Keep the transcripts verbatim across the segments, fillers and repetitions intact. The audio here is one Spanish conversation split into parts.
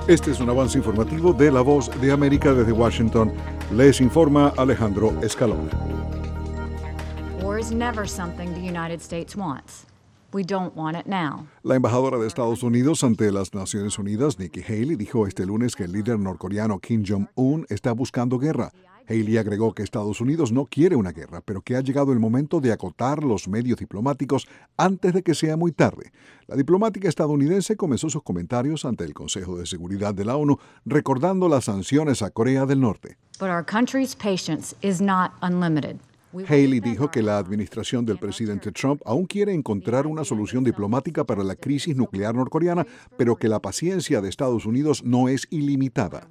Este es un avance informativo de La Voz de América desde Washington. Les informa Alejandro Escalón. War is never something the United States wants. We don't want it now. La embajadora de Estados Unidos ante las Naciones Unidas, Nikki Haley, dijo este lunes que el líder norcoreano Kim Jong-un está buscando guerra. Haley agregó que Estados Unidos no quiere una guerra, pero que ha llegado el momento de acotar los medios diplomáticos antes de que sea muy tarde. La diplomática estadounidense comenzó sus comentarios ante el Consejo de Seguridad de la ONU, recordando las sanciones a Corea del Norte. But our country's patience is not unlimited. Haley dijo que la administración del presidente Trump aún quiere encontrar una solución diplomática para la crisis nuclear norcoreana, pero que la paciencia de Estados Unidos no es ilimitada.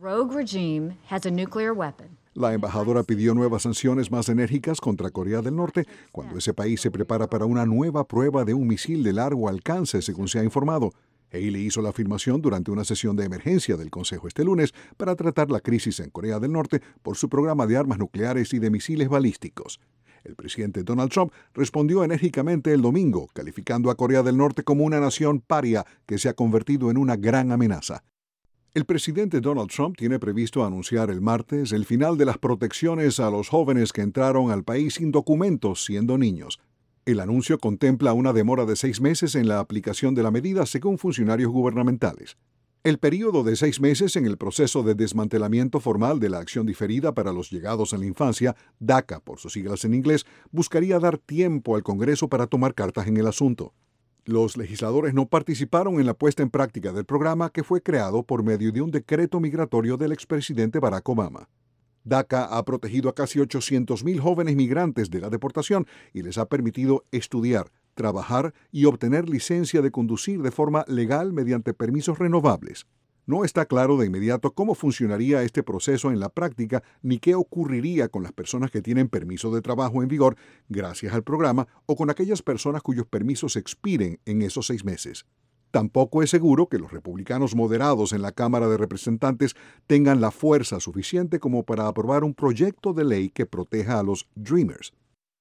La embajadora pidió nuevas sanciones más enérgicas contra Corea del Norte cuando ese país se prepara para una nueva prueba de un misil de largo alcance, según se ha informado. Haley hizo la afirmación durante una sesión de emergencia del Consejo este lunes para tratar la crisis en Corea del Norte por su programa de armas nucleares y de misiles balísticos. El presidente Donald Trump respondió enérgicamente el domingo, calificando a Corea del Norte como una nación paria que se ha convertido en una gran amenaza. El presidente Donald Trump tiene previsto anunciar el martes el final de las protecciones a los jóvenes que entraron al país sin documentos siendo niños. El anuncio contempla una demora de seis meses en la aplicación de la medida, según funcionarios gubernamentales. El período de seis meses en el proceso de desmantelamiento formal de la acción diferida para los llegados en la infancia, DACA por sus siglas en inglés, buscaría dar tiempo al Congreso para tomar cartas en el asunto. Los legisladores no participaron en la puesta en práctica del programa, que fue creado por medio de un decreto migratorio del expresidente Barack Obama. DACA ha protegido a casi ochocientos mil jóvenes migrantes de la deportación y les ha permitido estudiar, trabajar y obtener licencia de conducir de forma legal mediante permisos renovables. No está claro de inmediato cómo funcionaría este proceso en la práctica ni qué ocurriría con las personas que tienen permiso de trabajo en vigor gracias al programa o con aquellas personas cuyos permisos expiren en esos seis meses. Tampoco es seguro que los republicanos moderados en la Cámara de Representantes tengan la fuerza suficiente como para aprobar un proyecto de ley que proteja a los Dreamers.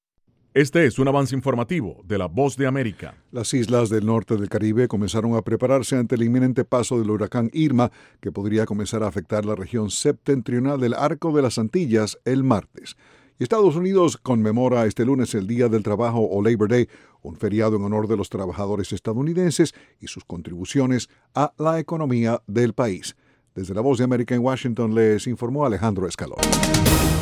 Este es un avance informativo de La Voz de América. Las islas del norte del Caribe comenzaron a prepararse ante el inminente paso del huracán Irma, que podría comenzar a afectar la región septentrional del Arco de las Antillas el martes. Y Estados Unidos conmemora este lunes el Día del Trabajo o Labor Day, un feriado en honor de los trabajadores estadounidenses y sus contribuciones a la economía del país. Desde La Voz de América en Washington les informó Alejandro Escalón.